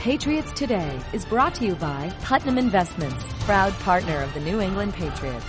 Patriots Today is brought to you by Putnam Investments, proud partner of the New England Patriots.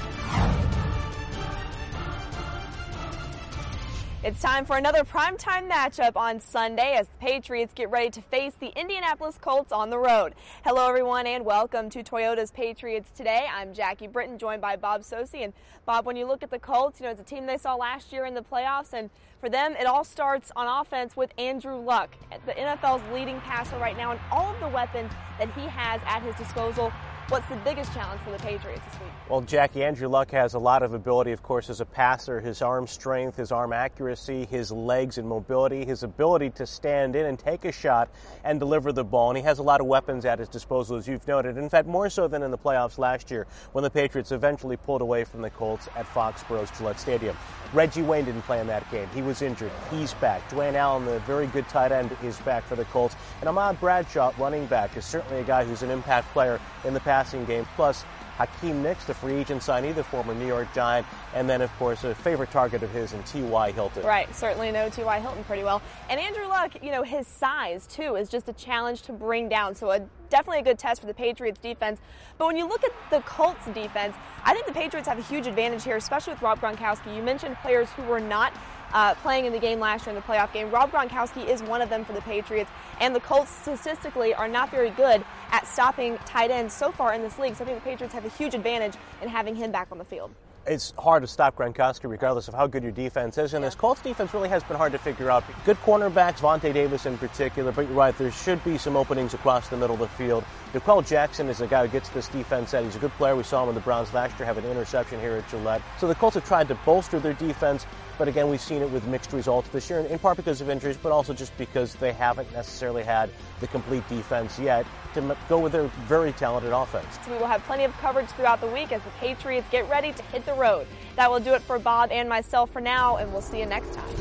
It's time for another primetime matchup on Sunday as the Patriots get ready to face the Indianapolis Colts on the road. Hello, everyone, and welcome to Toyota's Patriots Today. I'm Jackie Britton, joined by Bob Socci. And Bob, when you look at the Colts, it's a team they saw last year in the playoffs, and for them, it all starts on offense with Andrew Luck, the NFL's leading passer right now, and all of the weapons that he has at his disposal. What's the biggest challenge for the Patriots this week? Well, Jackie, Andrew Luck has a lot of ability, of course, as a passer. His arm strength, his arm accuracy, his legs and mobility, his ability to stand in and take a shot and deliver the ball. And he has a lot of weapons at his disposal, as you've noted. In fact, more so than in the playoffs last year when the Patriots eventually pulled away from the Colts at Foxborough's Gillette Stadium. Reggie Wayne didn't play in that game. He was injured. He's back. Dwayne Allen, the very good tight end, is back for the Colts. And Ahmad Bradshaw, running back, is certainly a guy who's an impact player in the passing game. Plus, Hakeem Nicks, the free agent signee, the former New York Giant, and then, of course, a favorite target of his in T.Y. Hilton. Right, certainly know T.Y. Hilton pretty well. And Andrew Luck, his size, too, is just a challenge to bring down. So definitely a good test for the Patriots defense. But when you look at the Colts defense, I think the Patriots have a huge advantage here, especially with Rob Gronkowski. You mentioned players who were not playing in the game last year in the playoff game. Rob Gronkowski is one of them for the Patriots, and the Colts statistically are not very good at stopping tight ends so far in this league. So I think the Patriots have a huge advantage in having him back on the field. It's hard to stop Gronkowski regardless of how good your defense is, and this Colts defense really has been hard to figure out. Good cornerbacks, Vontae Davis in particular, but you're right, there should be some openings across the middle of the field. D'Qwell Jackson is a guy who gets this defense out. He's a good player. We saw him in the Browns last year have an interception here at Gillette. So the Colts have tried to bolster their defense, but again, we've seen it with mixed results this year, in part because of injuries, but also just because they haven't necessarily had the complete defense yet to go with their very talented offense. So we will have plenty of coverage throughout the week as the Patriots get ready to hit the road. That will do it for Bob and myself for now, and we'll see you next time.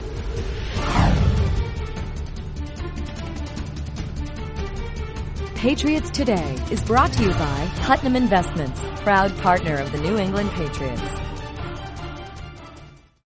Patriots Today is brought to you by Putnam Investments, proud partner of the New England Patriots.